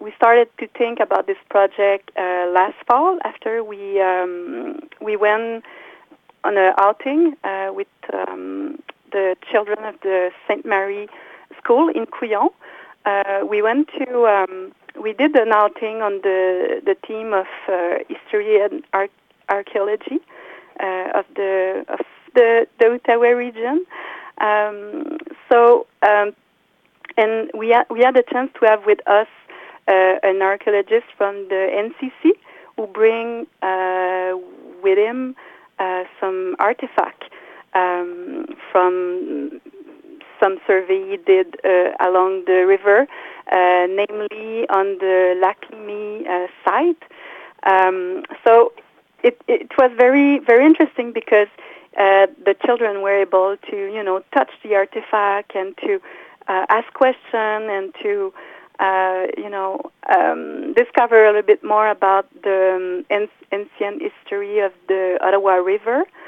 we started to think about this project last fall after we went on an outing with the children of the Sainte Marie School in Couillon. We did an outing on the theme of history and archaeology of the Outaouais region. And we had a chance to have with us an archaeologist from the NCC who bring with him some artifact from some survey he did along the river, namely on the Lac Limay site. So it was very, very interesting because the children were able to, touch the artifact and to ask questions and to, discover a little bit more about the ancient history of the Ottawa River.